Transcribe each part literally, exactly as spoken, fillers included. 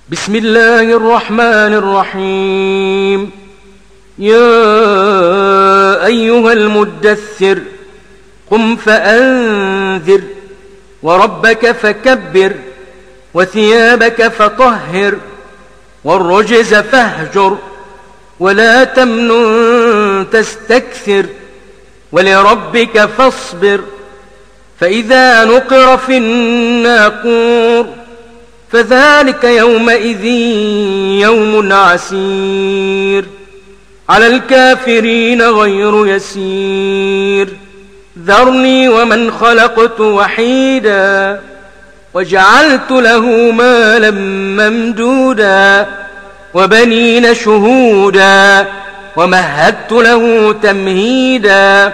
بسم الله الرحمن الرحيم. يا أيها المدثر قم فأنذر وربك فكبر وثيابك فطهر والرجز فاهجر ولا تمنن تستكثر ولربك فاصبر. فإذا نقر في الناقور فذلك يومئذ يوم عسير على الكافرين غير يسير. ذرني ومن خلقت وحيدا وجعلت له مالا ممدودا وبنين شهودا ومهدت له تمهيدا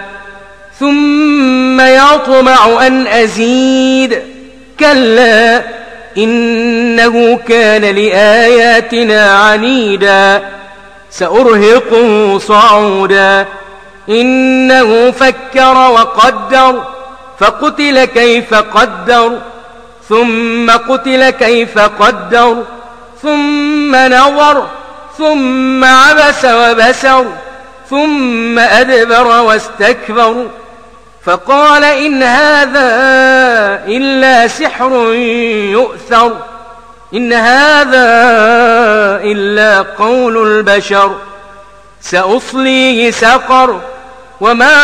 ثم يطمع أن أزيد كلا إنه كان لآياتنا عنيدا سأرهقه صعودا. إنه فكر وقدر فقتل كيف قدر ثم قتل كيف قدر ثم نظر ثم عبس وبسر ثم أدبر واستكبر فقال إن هذا إلا سحر يؤثر إن هذا إلا قول البشر. سأصليه سقر وما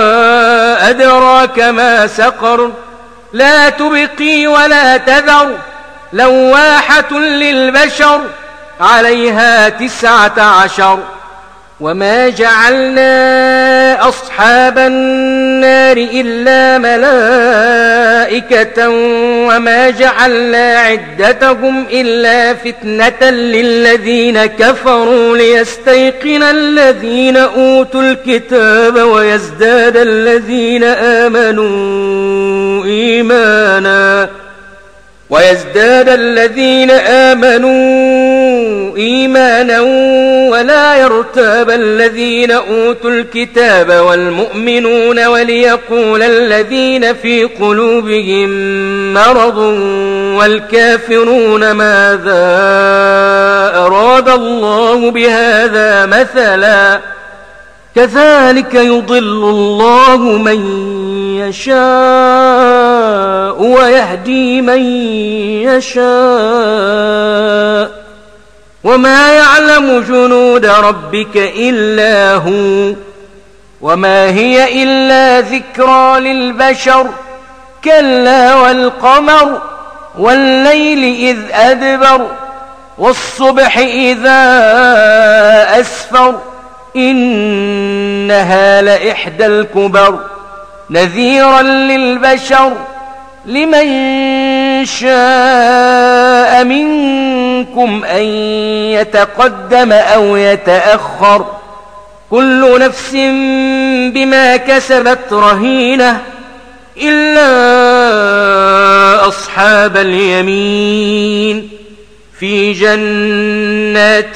أدراك ما سقر لا تبقي ولا تذر لواحة للبشر عليها تسعة عشر. وما جعلنا أصحاب النار إلا ملائكة وما جعلنا عدتهم إلا فتنة للذين كفروا ليستيقن الذين أوتوا الكتاب ويزداد الذين آمنوا إيمانا ويزداد الذين آمنوا إيمانا ولا يرتاب الذين أوتوا الكتاب والمؤمنون وليقول الذين في قلوبهم مرض والكافرون ماذا أراد الله بهذا مثلا كذلك يضل الله من يشاء ويهدي من يشاء وما يعلم جنود ربك إلا هو. وما هي إلا ذكرى للبشر كلا والقمر والليل إذ أدبر والصبح إذا أسفر إنها لإحدى الكبر نذيرا للبشر لمن شاء منكم أن يتقدم أو يتأخر كل نفس بما كسبت رهينة إلا أصحاب اليمين في جنات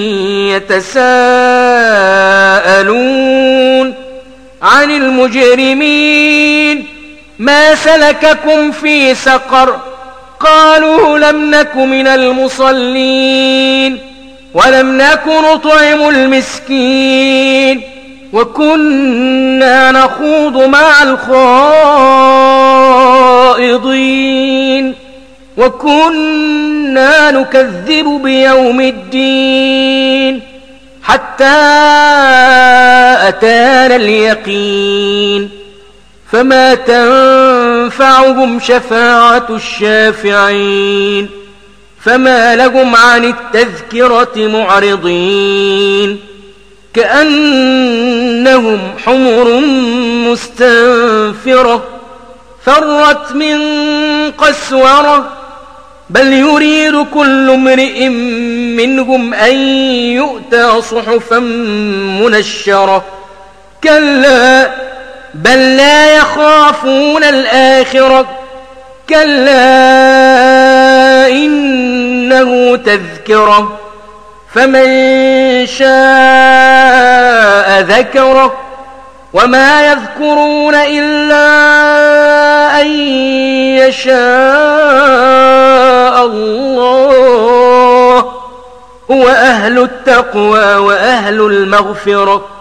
يتساءلون عن المجرمين ما سلككم في سقر قالوا لم نك من المصلين ولم نك نطعم المسكين وكنا نخوض مع الخائضين وكنا نكذب بيوم الدين حتى أتانا اليقين فما تنفعهم شفاعة الشافعين فما لهم عن التذكرة معرضين كأنهم حمر مستنفرة فرت من قسورة بل يريد كل امرئ منهم أن يؤتى صحفا منشرة كلا بل لا يخافون الآخرة كلا إنه تذكرة فمن شاء ذكره وما يذكرون إلا أن يشاء الله هو أهل التقوى وأهل المغفرة